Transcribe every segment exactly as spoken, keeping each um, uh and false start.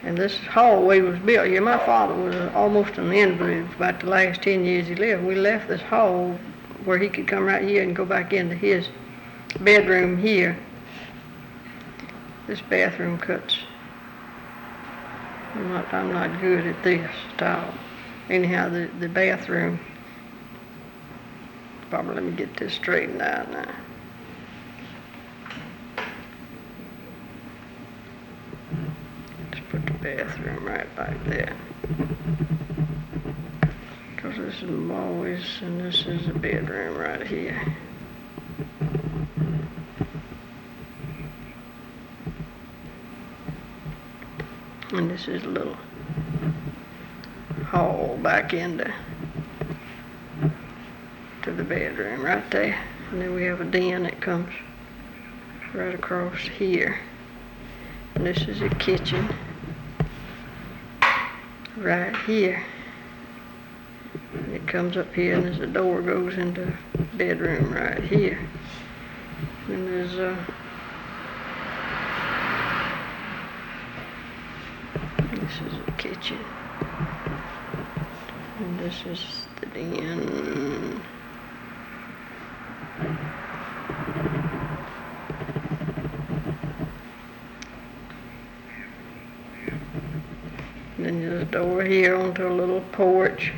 And this hallway was built. Yeah, my father was almost an invalid for about the last ten years he lived. We left this hall where he could come right here and go back into his bedroom here. This bathroom cuts. I'm not, I'm not good at this at all. Anyhow, the, the bathroom, probably let me get this straightened out now. Let's put the bathroom right back there. Because this is the hallways and this is the bedroom right here. And this is a little hall back into to the bedroom right there. And then we have a den that comes right across here. And this is a kitchen right here. And it comes up here and there's a door goes into the bedroom right here. And there's a This is a kitchen. And this is the den. And then there's a door here onto a little porch.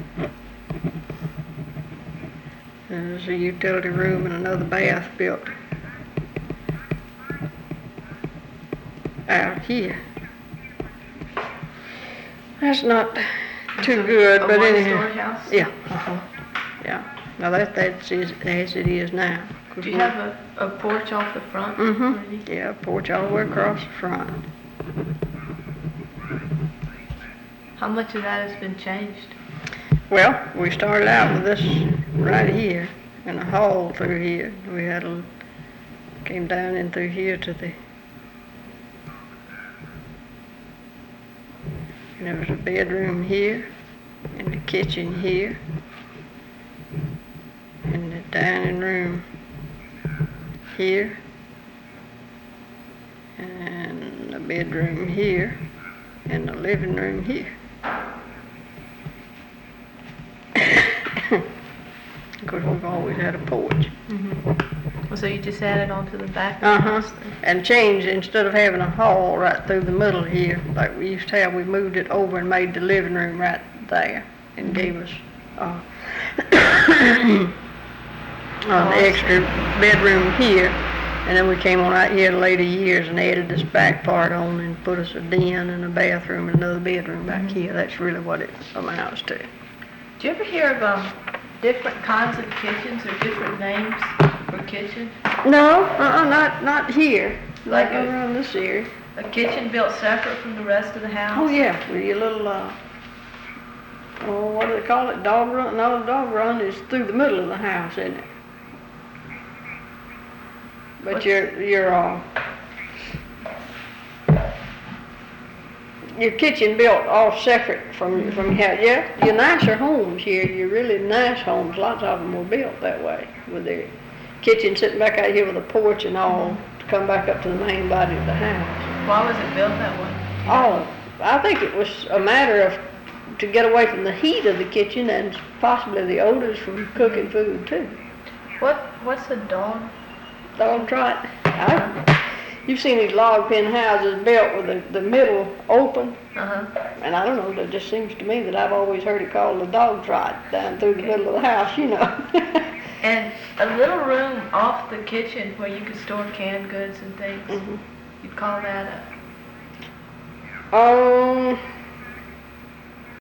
And there's a utility room and another bath built out here. That's not too good, a but anyhow. one-story house? Yeah, uh-huh, yeah. Now that, that's as, as it is now. Do you have a, a porch off the front? Mm-hmm, yeah, porch all the way across the front. How much of that has been changed? Well, we started out with this right here, and a hall through here. We had a, came down in through here to the, and there was a bedroom here, and the kitchen here, and the dining room here, and the bedroom here, and the living room here. Of course, we've always had a porch. Mm-hmm. Well, so you just added on to the back of the Uh-huh. house then? And changed, instead of having a hall right through the middle here, like we used to have, we moved it over and made the living room right there and gave us uh, an extra bedroom here. And then we came on out here in later years and added this back part on and put us a den and a bathroom and another bedroom back Mm-hmm. here. That's really what it amounts to. Do you ever hear of um, different kinds of kitchens or different names for kitchen? No, uh-uh, not not here. Like Like a- around this area. A kitchen built separate from the rest of the house? Oh yeah, with your little uh, oh, what do they call it? Dog run? No, dog run is through the middle of the house, isn't it? But What's- your your uh, your kitchen built all separate from from your house. Yeah, your nicer homes here, your really nice homes. Lots of them were built that way, with their kitchen sitting back out here with a porch and all to come back up to the main body of the house. Why was it built that way? Oh, I think it was a matter of to get away from the heat of the kitchen and possibly the odors from cooking food too. What What's a dog? Dog trot. I, you've seen these log pen houses built with the, the middle open, Uh-huh. and I don't know, it just seems to me that I've always heard it called a dog trot down through the middle of the house, you know. And a little room off the kitchen where you could store canned goods and things. Mhm. You'd call that a... Um,